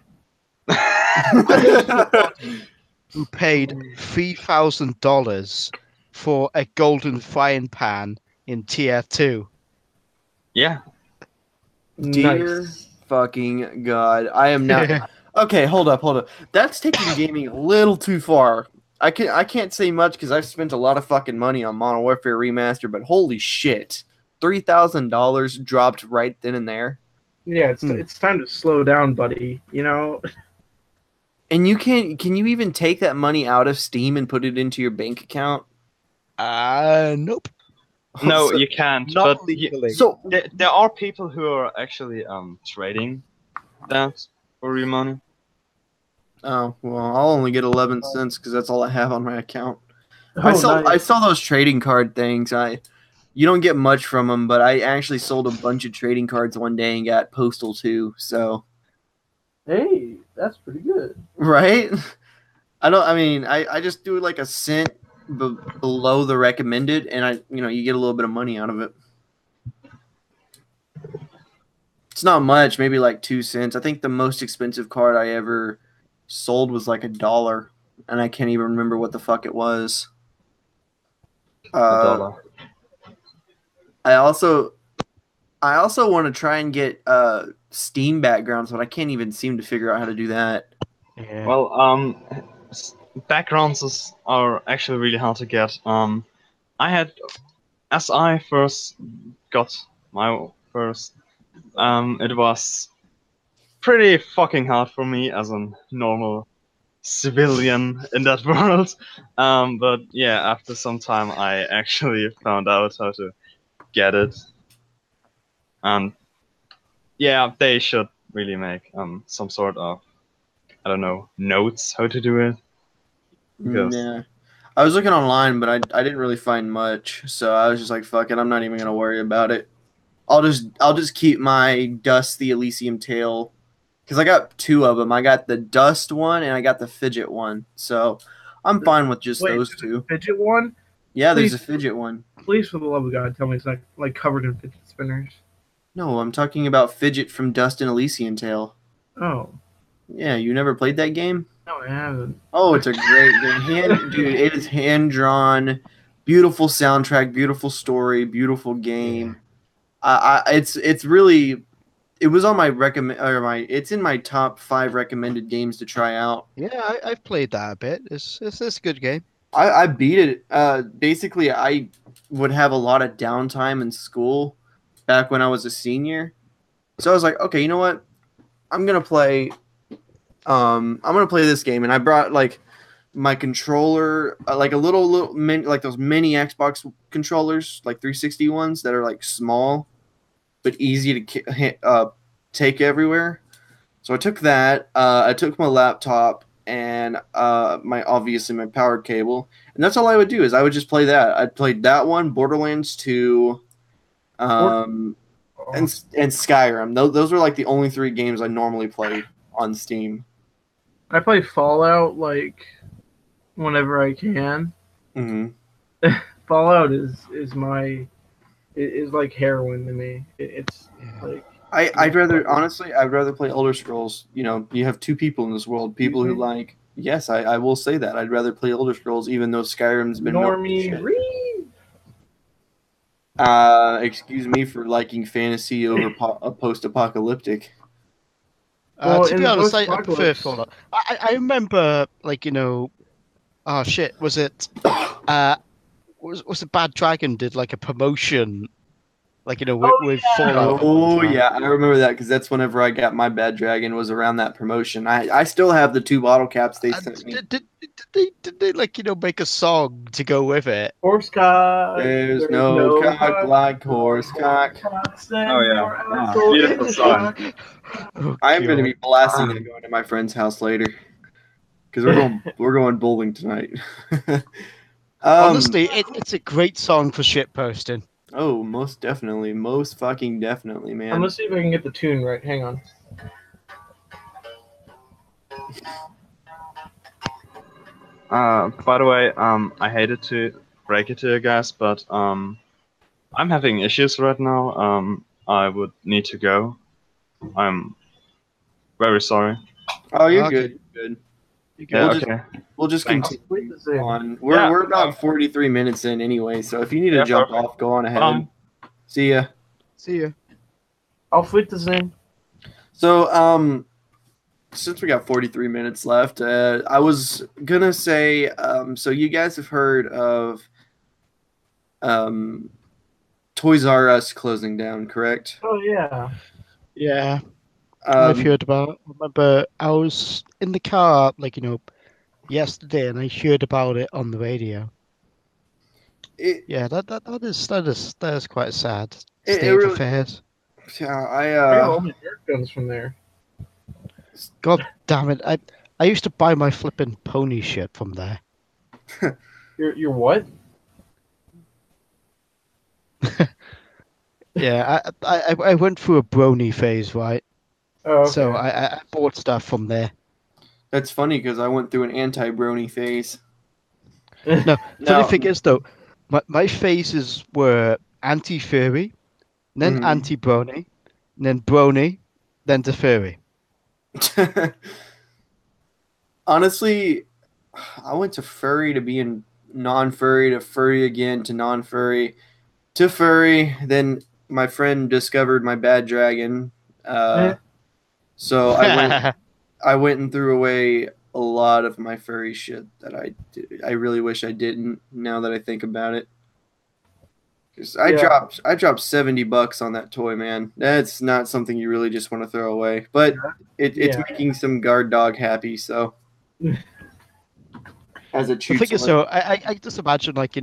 Who paid $3,000 for a golden frying pan in TF2? Yeah, Dear Nice. fucking God, I am not. Okay, hold up. That's taking gaming a little too far. I can't say much because I've spent a lot of fucking money on Modern Warfare Remastered, but holy shit, $3,000 dropped right then and there. Yeah, it's time to slow down, buddy. You know. And can you even take that money out of Steam and put it into your bank account? Nope. no, So- you can't. Not But legally. So there are people who are actually trading that for your money. oh well, I'll only get 11 cents because that's all I have on my account. Oh, I nice. saw those trading card things. You don't get much from them, but I actually sold a bunch of trading cards one day and got Postal 2. So Hey, that's pretty good. right, I just do like a cent below the recommended, and you get a little bit of money out of it. It's not much, maybe like 2 cents. I think the most expensive card I ever sold was like $1. and I can't even remember what the fuck it was. A dollar. I also want to try and get Steam backgrounds, but I can't even seem to figure out how to do that. Yeah. Well, backgrounds are actually really hard to get. As I first got my first, it was pretty fucking hard for me as a normal civilian in that world. But yeah, after some time, I actually found out how to get it, and yeah, they should really make some sort of, I don't know, notes how to do it. Because Yeah. I was looking online, but I didn't really find much, so I was just like, fuck it, I'm not even gonna worry about it. I'll just keep my Dust the Elysium Tale, because I got two of them. I got the Dust one and I got the Fidget one, so I'm fine with just Wait, those there's two. a fidget one? Yeah, there's please- a Fidget one. Please, for the love of God, tell me it's not like covered in fidget spinners. No, I'm talking about Fidget from Dust and Elysium Tale. Oh, Yeah, you never played that game? no, I haven't. Oh, it's a great game. Dude, it is hand drawn, beautiful soundtrack, beautiful story, beautiful game. It's really, it was on my it's in my top 5 recommended games to try out. Yeah, I've played that a bit. It's a good game. I beat it. Basically, I would have a lot of downtime in school back when I was a senior, so I was like, okay, you know what? I'm gonna play. I'm gonna play this game, and I brought like my controller, like a little mini, like those mini Xbox controllers, like 360 ones that are like small but easy to take everywhere. So I took that. I took my laptop and obviously my power cable, and that's all I would do is I would just play that. I'd played that one, Borderlands 2, and Skyrim. Those were like the only 3 games I normally play on Steam. I play Fallout like whenever I can. hmm Fallout is like heroin to me. It's like I'd rather play Elder Scrolls. You know, you have 2 people in this world. People who like. Yes, I will say that. I'd rather play Elder Scrolls, even though Skyrim's been Normie Reed. Excuse me for liking fantasy over post-apocalyptic. Well, To in be honest, I post-apocalypse- prefer Fallout. I remember, like, oh shit, was it was it Bad Dragon did like a promotion, like with Fallout. Oh yeah, I remember that because that's whenever I got my Bad Dragon was around that promotion. I still have the 2 bottle caps they sent me. Did they like make a song to go with it? Horse cock. There's no cock like horse cock. Oh, yeah. Beautiful song. Oh, I'm going to God. be blasting it going to my friend's house later because we're going bowling tonight. Honestly, it's a great song for shit posting. Oh, most definitely, most fucking definitely, I'm man. gonna see if I can get the tune right. Hang on. By the way, I hated to break it to you guys, but I'm having issues right now. I would need to go. I'm very sorry. Oh, you're Okay. good. You're good. Yeah, We'll just- okay. We'll just Thanks. continue Wait to say. on. Yeah. We're about 43 minutes in anyway, so if you need to Yeah, jump perfect. off, go on ahead. See ya. See ya. I'll fleet this in. So, since we got 43 minutes left, I was gonna say, so you guys have heard of Toys R Us closing down, correct? Oh yeah. Yeah, I've Um, heard about it. I remember I was in the car, yesterday, and I heard about it on the radio. it, Yeah, that is quite a sad It- state it of really- affairs. yeah, I got all my dirt guns from there. God damn it! I used to buy my flipping pony shit from there. You're what? Yeah, I went through a brony phase, right? Oh, okay. So I bought stuff from there. That's funny because I went through an anti-brony phase. No, No. funny thing is though, my phases were anti-furry, then Mhm. anti-brony, then brony, then to furry. Honestly, I went to furry to being non-furry to furry again to non-furry to furry. Then my friend discovered my bad dragon. Eh. So I went and threw away a lot of my furry shit that I really wish I didn't. Now that I think about it, because Yeah. I dropped $70 on that toy, man. That's not something you really just want to throw away, but it's Yeah. making some guard dog happy. So as a The chew thing is, toy. though, I just imagine, like,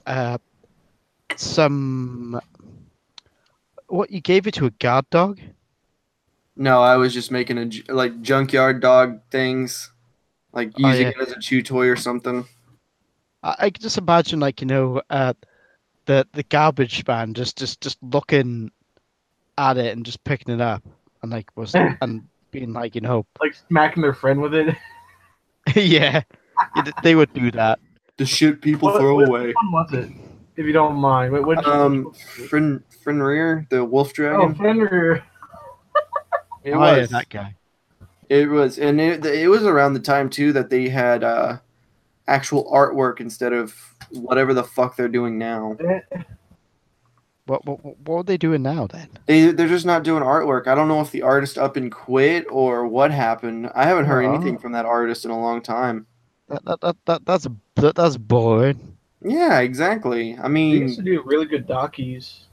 some. What, you gave it to a guard dog? No, I was just making like junkyard dog things, like Oh, using yeah. it as a chew toy or something. I can just imagine, like, the garbage man just looking at it and just picking it up and and being like, Like smacking their friend with it. yeah, they would do that. The shit people What, throw what away. one was it? If you don't mind. Fenrir, the wolf Oh, dragon. Fenrir. It Oh, yeah, was. that guy. It was, and it was around the time too that they had actual artwork instead of whatever the fuck they're doing now. What are they doing now then? They're just not doing artwork. I don't know if the artist up and quit or what happened. I haven't heard anything from that artist in a long time. That's boring. Yeah, exactly. I They mean, used to do really good dockies.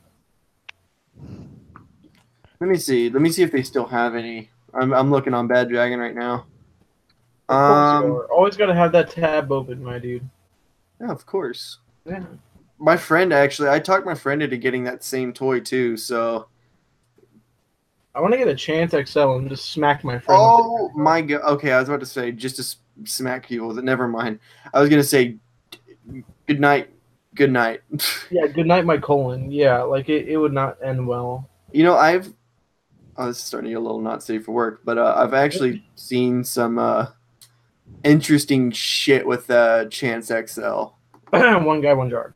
let me see. Let me see if they still have any. I'm looking on Bad Dragon right now. Of course you are. Always gotta have that tab open, my dude. Yeah, of course. Yeah. My friend actually, I talked my friend into getting that same toy too. So, I want to get a Chance XL and just smack my friend. oh my god. Okay, I was about to say just to smack people with it. Never mind. I was gonna say good night. Good night. Yeah, good night, my colon. Yeah, like it would not end well. You know, this is starting to get a little not safe for work, but I've actually seen some interesting shit with Chance XL. One guy, one jar.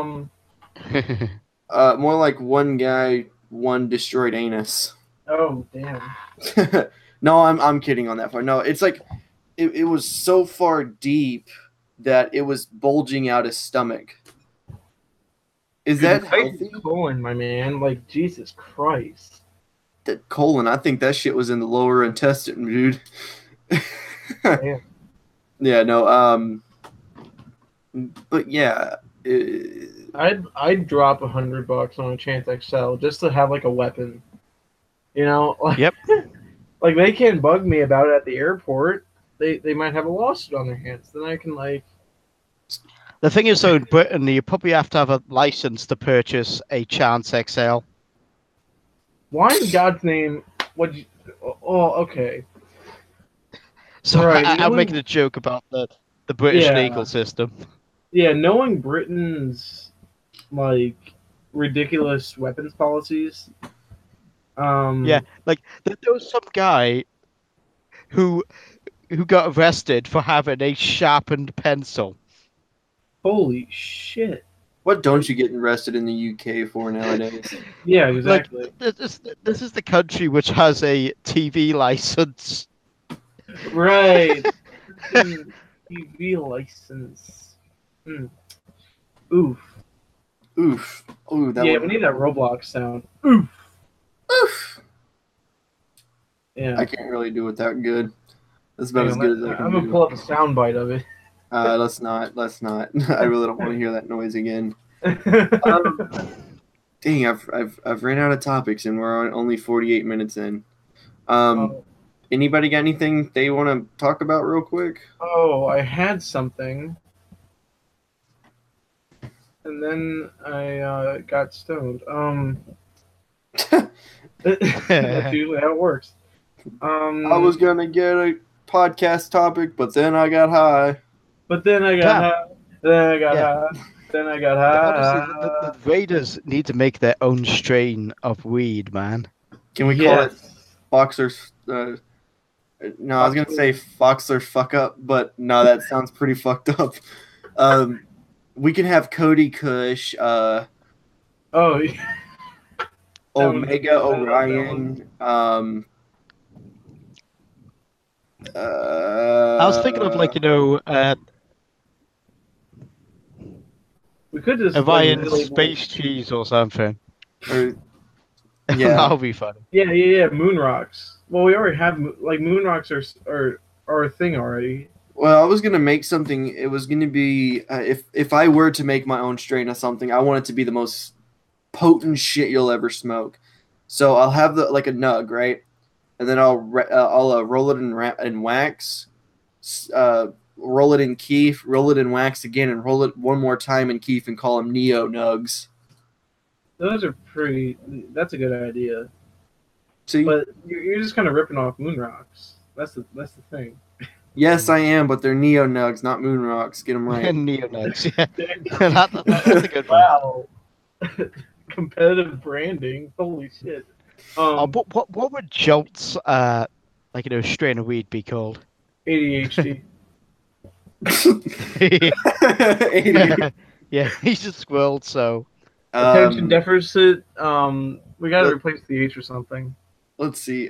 More like one guy, one destroyed anus. Oh damn. No, I'm kidding on that part. No, it's like it was so far deep that it was bulging out his stomach. Is that Good night, healthy? colon, my man? Like Jesus Christ. That colon, I think that shit was in the lower intestine, dude. Damn. Yeah, no, but yeah, I'd drop $100 on a Chance XL just to have like a weapon. You know, like, Yep. like they can't bug me about it at the airport. They might have a lawsuit on their hands. Then I can like. The thing is, though, in Britain, you probably have to have a license to purchase a Chance XL. Why in God's name would you? Oh, okay. So Right, I'm knowing- making a joke about the British Yeah. legal system. Yeah, knowing Britain's like ridiculous weapons policies. Yeah, like there was some guy who got arrested for having a sharpened pencil. Holy shit. what don't you get arrested in the UK for nowadays? Yeah, exactly. This is the country which has a TV license. Right. TV license. Oof. Oof. Ooh, that Yeah, would we need that Roblox sound. Oof. Yeah. I can't really do it that good. That's about as Hang good on, as I I'm can gonna do. pull up a sound bite of it. Let's not. I really don't want to hear that noise again. Dang, I've ran out of topics and we're only 48 minutes in. Anybody got anything they want to talk about real quick? Oh, I had something. And then I got stoned. That's usually how it works. I was gonna get a podcast topic, but then I got high. But then I got Yeah. high. Then I got Yeah. high. Then I got high. Honestly, the Raiders need to make their own strain of weed, man. Can we call it Foxer's? No, I was gonna say Foxer fuck up, but no, that sounds pretty fucked up. We can have Cody Kush, Oh, yeah. Omega one- Orion. I was thinking of, like, We could just Hawaiian relabel- space cheese or something. Or, yeah. That'll be funny. Yeah. Moon rocks. Well, we already have like moon rocks are a thing already. Well, I was gonna make something. It was gonna be if I were to make my own strain of something, I want it to be the most potent shit you'll ever smoke. So I'll have the like a nug, right? And then I'll roll it in wax, roll it in keef, roll it in wax again, and roll it one more time in keef, and call them neo nugs. Those are pretty. That's a good idea. See, But you're just kind of ripping off moon rocks. That's the thing. yes, I am, but they're neo nugs, not moon rocks. Get them right. Neonuts, yeah. That's a good one. Wow. Competitive branding. Holy shit. What would Jolt's strain of weed be called? ADHD. Yeah, he's a squirrel, so Attention deficit. We gotta replace the H or something. Let's see.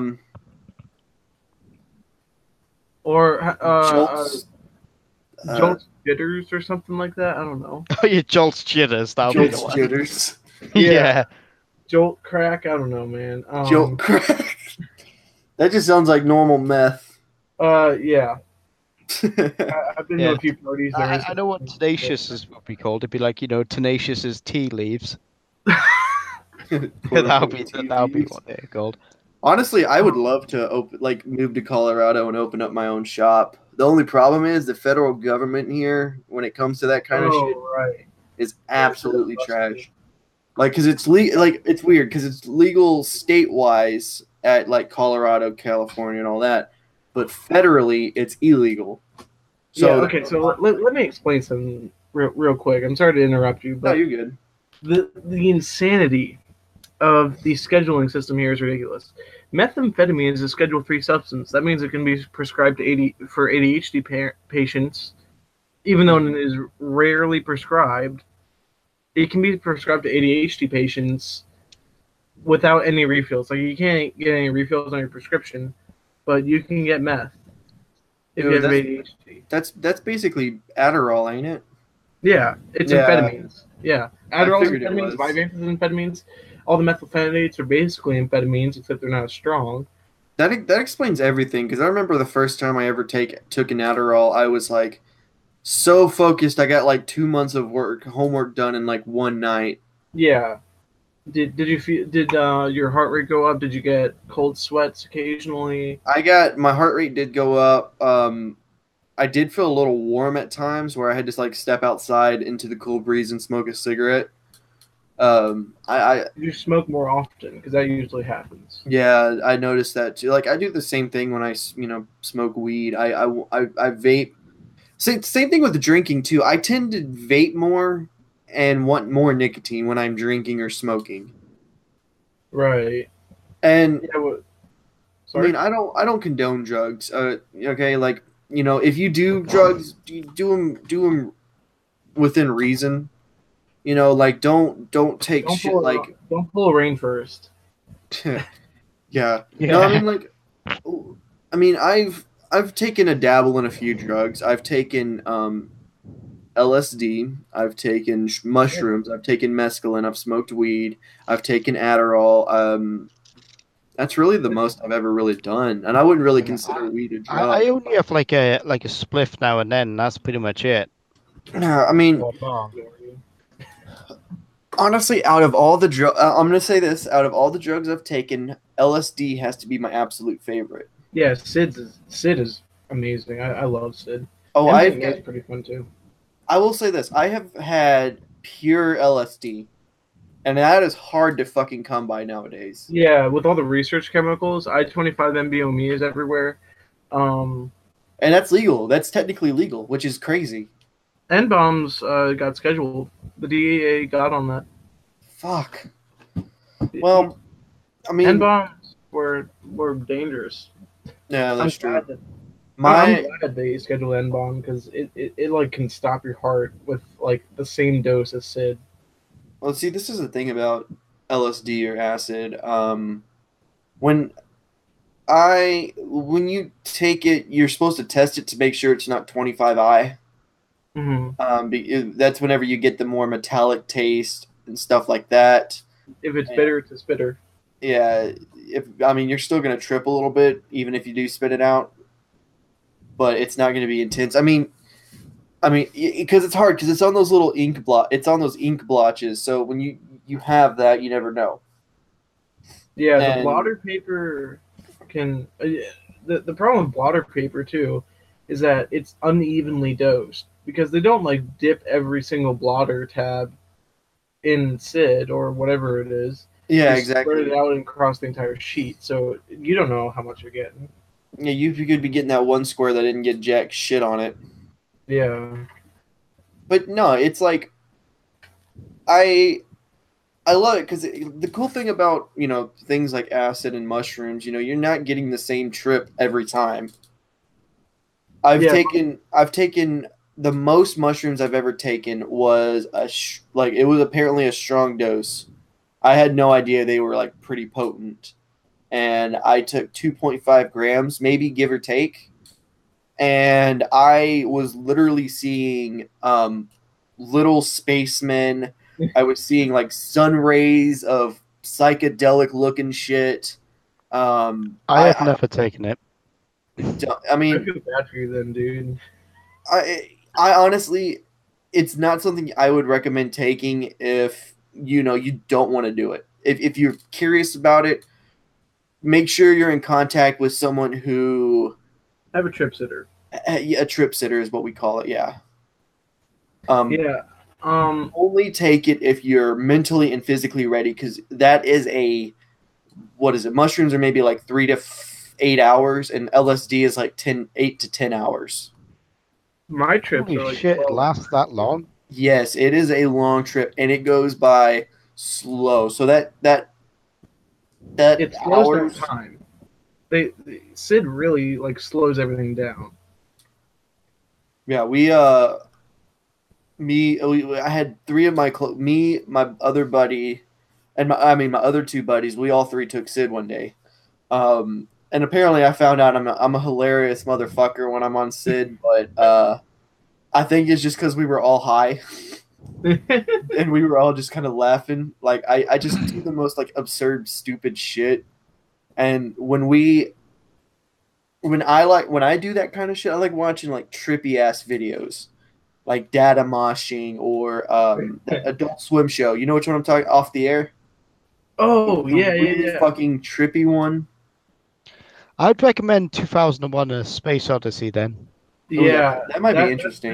Or Jolt's, Jolt's jitters or something like that. I don't know. oh yeah, Jolt's jitters. That'll be the Jolt's one. jitters. Yeah. Jolt crack. I don't know, man. Jolt crack. That just sounds like normal meth. Yeah. I've been to Yeah. a few parties. I know what tenacious would be called. It'd be like tenacious tea leaves. That'll be what they're called. Honestly, I would love to move to Colorado and open up my own shop. The only problem is the federal government here, when it comes to that kind of shit, right. is absolutely trash. Like, cause it's it's weird because it's legal state-wise at like Colorado, California, and all that, but federally it's illegal. So Yeah, okay, so let me explain something real quick. I'm sorry to interrupt you, no, but you're good. the insanity of the scheduling system here is ridiculous. Methamphetamine is a Schedule III substance. That means it can be prescribed for ADHD patients, even though it is rarely prescribed. It can be prescribed to ADHD patients without any refills. Like, you can't get any refills on your prescription, but you can get meth if you have ADHD. That's basically Adderall, ain't it? Yeah, it's Yeah. amphetamines. Yeah, Adderall is figured it amphetamines, was. Vyvanse is amphetamines. All the methyl-phenidates are basically amphetamines, except they're not as strong. That explains everything, because I remember the first time I ever took an Adderall, I was like so focused. I got like 2 months of homework done in like one night. Yeah. Did your heart rate go up? Did you get cold sweats occasionally? My heart rate did go up. I did feel a little warm at times where I had to like step outside into the cool breeze and smoke a cigarette. You smoke more often because that usually happens. Yeah, I noticed that too. Like I do the same thing when I smoke weed. I vape. Same thing with the drinking too. I tend to vape more and want more nicotine when I'm drinking or smoking. Right. And Yeah. I Sorry. mean, I don't condone drugs. Okay, like if you do drugs, do them within reason. Like don't take Don't shit pull, like don't pull a rain first. yeah. No, I mean I've taken a dabble in a few drugs. I've taken LSD. I've taken mushrooms. I've taken mescaline. I've smoked weed. I've taken Adderall. That's really the most I've ever really done, and I wouldn't really consider weed a drug. I only have like a spliff now and then. That's pretty much it. I mean, honestly, out of all the I'm gonna say this: out of all the drugs I've taken, LSD has to be my absolute favorite. Yeah, Sid is amazing. I love Sid. Oh, MDMA is pretty fun too. I will say this: I have had pure LSD, and that is hard to fucking come by nowadays. Yeah, with all the research chemicals, I-25 MBOME is everywhere. And that's legal. That's technically legal, which is crazy. N-bombs got scheduled. The DEA got on that. Fuck. Well, I mean, N-bombs were dangerous. yeah, that's I'm true. glad that- My I'm glad they scheduled N-bomb because it like can stop your heart with like the same dose as Sid. Well, see, this is the thing about LSD or acid. When you take it, you're supposed to test it to make sure it's not 25I. That's whenever you get the more metallic taste and stuff like that. If it's bitter, it's a spitter. Yeah, you're still gonna trip a little bit even if you do spit it out, but it's not gonna be intense. Because it's hard because it's on those little ink blot. It's on those ink blotches. So when you have that, you never know. Yeah, the And- blotter paper can. The problem with blotter paper too is that it's unevenly dosed because they don't like dip every single blotter tab in SID or whatever it is. Yeah, They exactly. Spread it out and across the entire sheet, so you don't know how much you're getting. Yeah, you could be getting that one square that didn't get jack shit on it. Yeah. But no, it's like I love it because the cool thing about things like acid and mushrooms, you're not getting the same trip every time. I've Yeah. taken the most mushrooms I've ever taken was it was apparently a strong dose. I had no idea they were like pretty potent, and I took 2.5 grams, maybe give or take. And I was literally seeing little spacemen. I was seeing like sun rays of psychedelic looking shit. I have never taken it. I I mean, feel bad for you then, dude. I honestly, it's not something I would recommend taking if you don't want to do it. If you're curious about it, make sure you're in contact with someone who. I have a trip sitter. A trip sitter is what we call it. Yeah. Yeah. Only take it if you're mentally and physically ready, because that is what is it? Mushrooms are maybe like 3 to 8 hours, and LSD is like 8 to 10 hours. My trips Holy are like shit, it 12. lasts that long? Yes, it is a long trip, and it goes by slow. So that It slows down hours. time. SID really like slows everything down. Yeah, I had three of my my other buddy, and my other two buddies. We all three took SID one day, and apparently I found out I'm a hilarious motherfucker when I'm on SID, but I think it's just because we were all high and we were all just kind of laughing. Like I just do the most like absurd, stupid shit, and when I do that kind of shit, I like watching like trippy ass videos, like data moshing or the Adult Swim show. You know which one I'm talking? Off the Air. Oh The yeah, weird fucking trippy one. I'd recommend 2001: A Space Odyssey then. Oh, yeah. that might be interesting.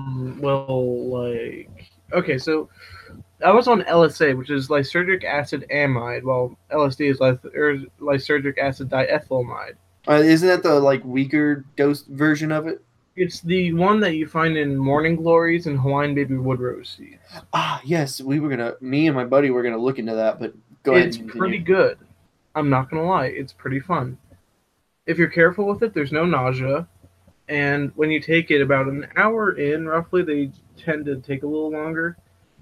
Okay, so I was on LSA, which is lysergic acid amide, while LSD is lysergic acid diethylamide. Isn't that the like weaker dose version of it? It's the one that you find in Morning Glories and Hawaiian Baby Wood Rose seeds. Ah, yes. Me and my buddy were gonna look into that, but go ahead. It's and pretty continue. good. I'm not gonna lie, it's pretty fun. If you're careful with it, there's no nausea, and when you take it about an hour in, roughly, they tend to take a little longer.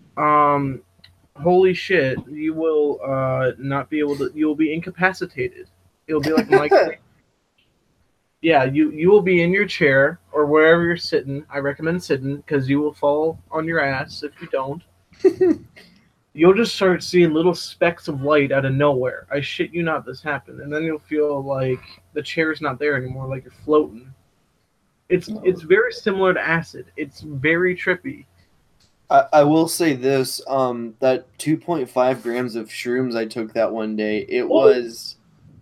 Holy shit, you will not be able to. You will be incapacitated. It'll be like Mike. Yeah, you will be in your chair or wherever you're sitting. I recommend sitting because you will fall on your ass if you don't. You'll just start seeing little specks of light out of nowhere. I shit you not, this happened, and then you'll feel like the chair's not there anymore, like you're floating. It's very similar to acid. It's very trippy. I will say this: that 2.5 grams of shrooms I took that one day. It was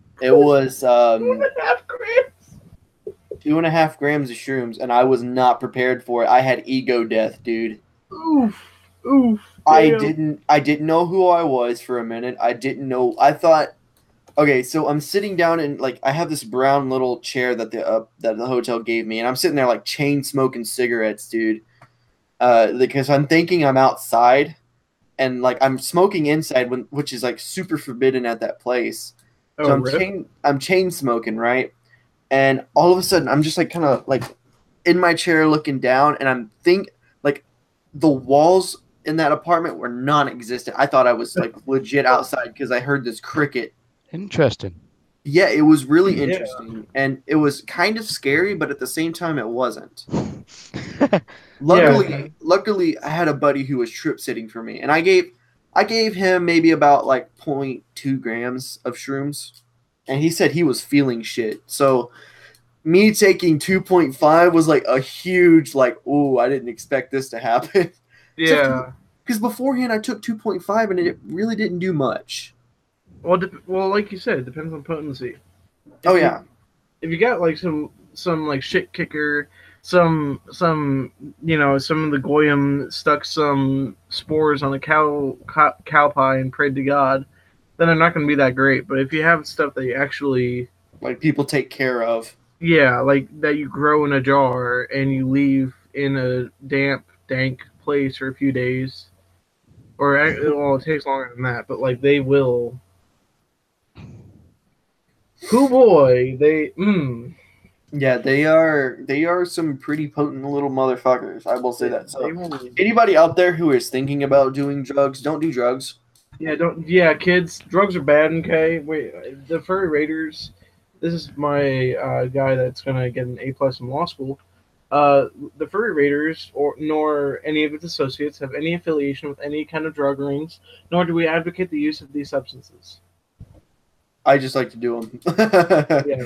2.5 grams. 2.5 grams of shrooms, and I was not prepared for it. I had ego death, dude. Oof. I Damn. didn't know who I was for a minute. I didn't know. I thought, okay, so I'm sitting down and like I have this brown little chair that the hotel gave me, and I'm sitting there like chain smoking cigarettes, dude. Because I'm thinking I'm outside, and like I'm smoking inside, which is like super forbidden at that place. So Oh, I'm rip. chain smoking, right? And all of a sudden, I'm just like kind of like in my chair looking down, and I'm like the walls in that apartment were non-existent. I thought I was like legit outside because I heard this cricket. Interesting. Yeah, it was really Yeah. interesting, and it was kind of scary, but at the same time, it wasn't. Luckily, I had a buddy who was trip sitting for me, and I gave him maybe about like 0.2 grams of shrooms, and he said he was feeling shit. So me taking 2.5 was like a huge like, oh, I didn't expect this to happen. Yeah. Because beforehand I took 2.5 and it really didn't do much. Well, like you said, it depends on potency. Oh yeah. If you got like some like shit kicker, some some of the goyim stuck some spores on a cow pie and prayed to God, then they're not going to be that great. But if you have stuff that you actually Like people take care of. like that you grow in a jar and you leave in a dank place for a few days, or well, it takes longer than that, but like they will. Hoo boy, Yeah, they are some pretty potent little motherfuckers. I will say that. So anybody out there who is thinking about doing drugs, don't do drugs. Yeah, kids, drugs are bad. Okay, wait, the furry raiders. This is my guy that's gonna get an A+ in law school. The furry raiders, nor any of its associates, have any affiliation with any kind of drug rings, nor do we advocate the use of these substances. I just like to do them. Yeah.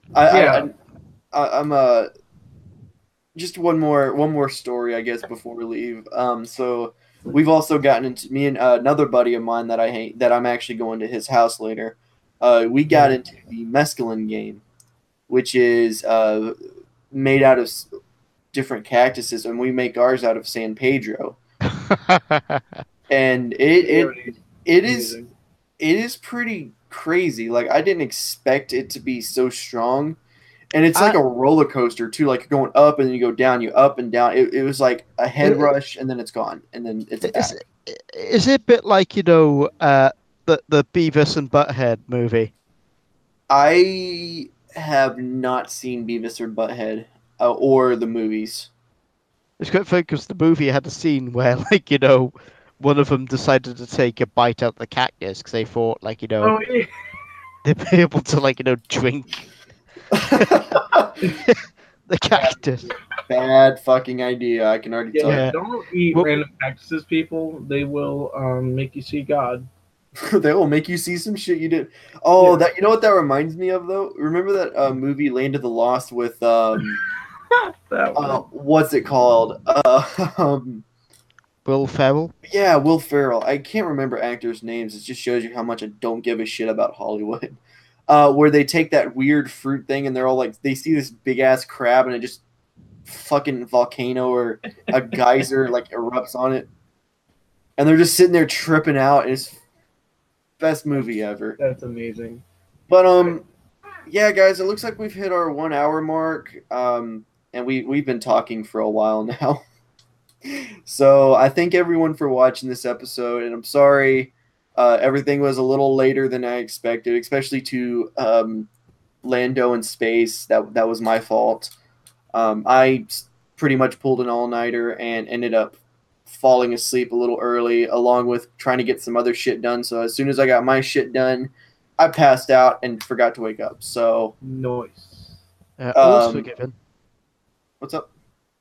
I'm just one more story, I guess, before we leave. So we've also gotten into me and another buddy of mine that I'm actually going to his house later. We got into the mescaline game, which is made out of different cactuses, and we make ours out of San Pedro. And it is pretty crazy. Like I didn't expect it to be so strong. And it's like a roller coaster too, like you're going up and then you go down, you up and down. It was like a head rush and then it's gone. And then it's back. Is it a bit like, the Beavis and Butthead movie? I have not seen Beavis or Butthead or the movies. It's quite funny because the movie had a scene where, one of them decided to take a bite out the cactus because they thought, they'd be able to, drink the cactus. Bad fucking idea. I can already tell. Yeah, don't eat random cactuses, people. They will make you see God. They will make you see some shit you did. Oh, that you know what that reminds me of though? Remember that movie Land of the Lost with what's it called? Will Ferrell? Yeah, Will Ferrell. I can't remember actors' names. It just shows you how much I don't give a shit about Hollywood. Where they take that weird fruit thing and they're all like, they see this big ass crab and it just fucking volcano or a geyser like erupts on it, and they're just sitting there tripping out. And it's best movie ever. That's amazing. But yeah, guys, it looks like we've hit our 1 hour mark. And we've been talking for a while now. So I thank everyone for watching this episode, and I'm sorry everything was a little later than I expected, especially to Lando in space. That was my fault. I pretty much pulled an all-nighter and ended up falling asleep a little early, along with trying to get some other shit done. So as soon as I got my shit done, I passed out and forgot to wake up. So nice. All's forgiven. What's up?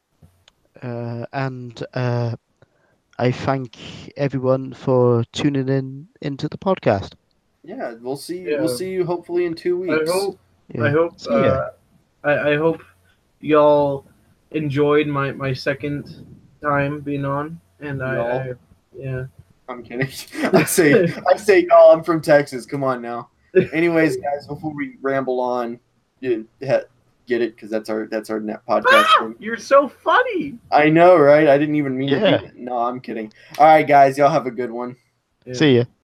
And I thank everyone for tuning into the podcast. Yeah, we'll see. Yeah. We'll see you hopefully in 2 weeks. I hope y'all enjoyed my second time being on, and yeah. I'm kidding. I say y'all. I'm from Texas. Come on now. Anyways, guys, before we ramble on, get it, because that's our net podcast. You're so funny. I know, right? I didn't even mean to. No, I'm kidding. All right, guys, y'all have a good one. Yeah. See ya.